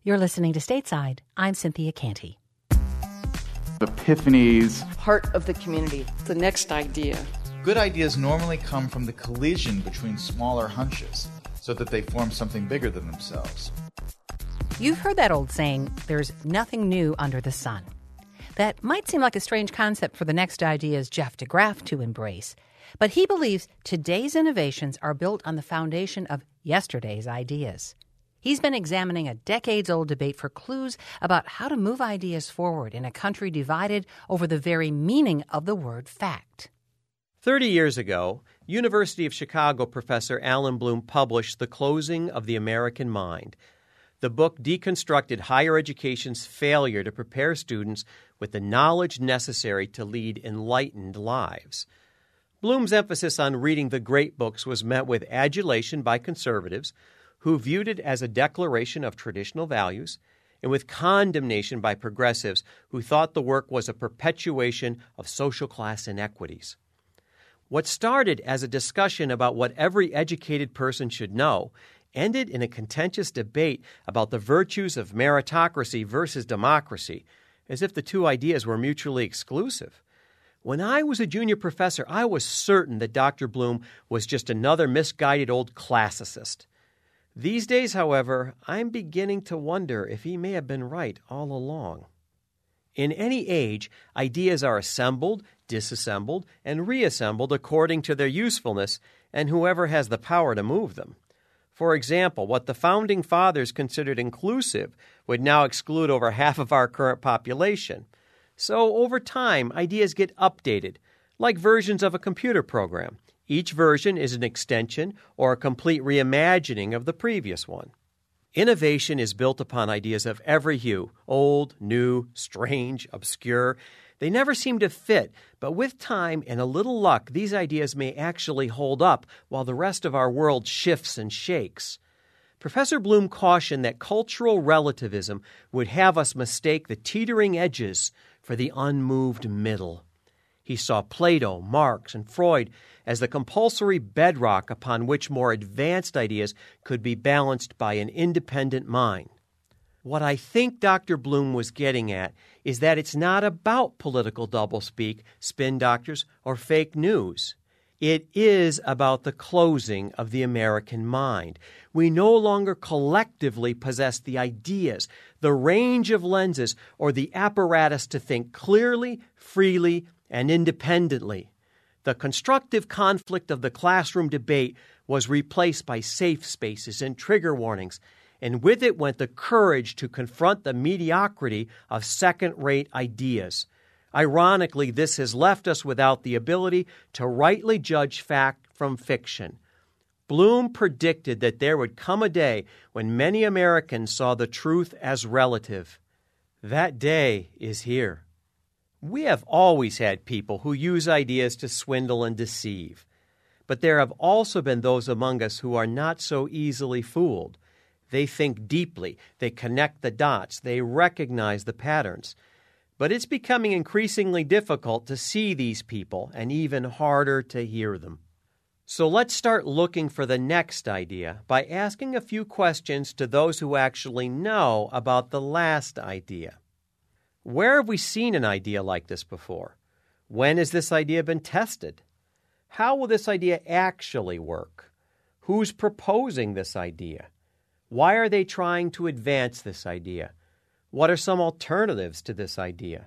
You're listening to Stateside. I'm Cynthia Canty. Epiphanies. Heart of the community. The next idea. Good ideas normally come from the collision between smaller hunches so that they form something bigger than themselves. You've heard that old saying, there's nothing new under the sun. That might seem like a strange concept for the next idea's Jeff DeGraff to embrace, but he believes today's innovations are built on the foundation of yesterday's ideas. He's been examining a decades-old debate for clues about how to move ideas forward in a country divided over the very meaning of the word fact. 30 years ago, University of Chicago professor Alan Bloom published The Closing of the American Mind. The book deconstructed higher education's failure to prepare students with the knowledge necessary to lead enlightened lives. Bloom's emphasis on reading the great books was met with adulation by conservatives, who viewed it as a declaration of traditional values, and with condemnation by progressives who thought the work was a perpetuation of social class inequities. What started as a discussion about what every educated person should know ended in a contentious debate about the virtues of meritocracy versus democracy, as if the two ideas were mutually exclusive. When I was a junior professor, I was certain that Dr. Bloom was just another misguided old classicist. These days, however, I'm beginning to wonder if he may have been right all along. In any age, ideas are assembled, disassembled, and reassembled according to their usefulness and whoever has the power to move them. For example, what the Founding Fathers considered inclusive would now exclude over half of our current population. So over time, ideas get updated, like versions of a computer program. Each version is an extension or a complete reimagining of the previous one. Innovation is built upon ideas of every hue, old, new, strange, obscure. They never seem to fit, but with time and a little luck, these ideas may actually hold up while the rest of our world shifts and shakes. Professor Bloom cautioned that cultural relativism would have us mistake the teetering edges for the unmoved middle. He saw Plato, Marx, and Freud as the compulsory bedrock upon which more advanced ideas could be balanced by an independent mind. What I think Dr. Bloom was getting at is that it's not about political doublespeak, spin doctors, or fake news. It is about the closing of the American mind. We no longer collectively possess the ideas, the range of lenses, or the apparatus to think clearly, freely, and independently. The constructive conflict of the classroom debate was replaced by safe spaces and trigger warnings, and with it went the courage to confront the mediocrity of second-rate ideas. Ironically, this has left us without the ability to rightly judge fact from fiction. Bloom predicted that there would come a day when many Americans saw the truth as relative. That day is here. We have always had people who use ideas to swindle and deceive. But there have also been those among us who are not so easily fooled. They think deeply, they connect the dots, they recognize the patterns. But it's becoming increasingly difficult to see these people and even harder to hear them. So let's start looking for the next idea by asking a few questions to those who actually know about the last idea. Where have we seen an idea like this before? When has this idea been tested? How will this idea actually work? Who's proposing this idea? Why are they trying to advance this idea? What are some alternatives to this idea?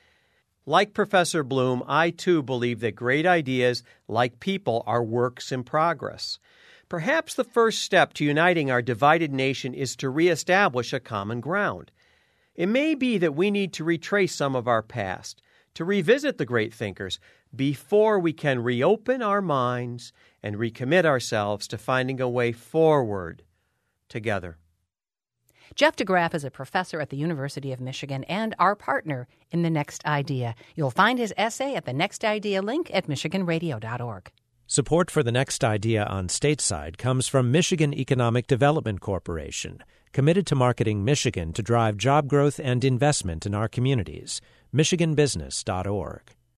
Like Professor Bloom, I too believe that great ideas, like people, are works in progress. Perhaps the first step to uniting our divided nation is to reestablish a common ground. It may be that we need to retrace some of our past, to revisit the great thinkers, before we can reopen our minds and recommit ourselves to finding a way forward together. Jeff DeGraff is a professor at the University of Michigan and our partner in The Next Idea. You'll find his essay at the Next Idea link at michiganradio.org. Support for The Next Idea on Stateside comes from Michigan Economic Development Corporation, committed to marketing Michigan to drive job growth and investment in our communities. MichiganBusiness.org.